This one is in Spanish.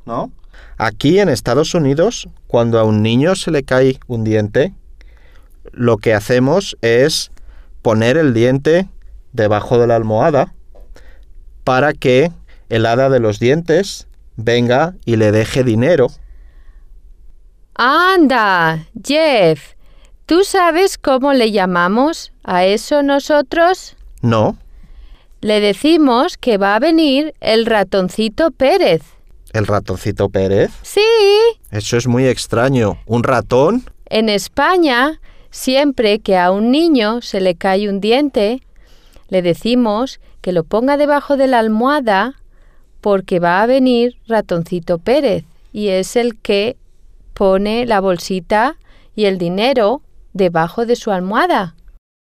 ¿no? Aquí en Estados Unidos, cuando a un niño se le cae un diente, lo que hacemos es poner el diente debajo de la almohada para que el hada de los dientes venga y le deje dinero. ¡Anda, Jeff! ¿Tú sabes cómo le llamamos a eso nosotros? No. Le decimos que va a venir el ratoncito Pérez. ¿El ratoncito Pérez? Sí. Eso es muy extraño. ¿Un ratón? En España, siempre que a un niño se le cae un diente, le decimos que lo ponga debajo de la almohada porque va a venir ratoncito Pérez y es el que pone la bolsita y el dinero debajo de su almohada.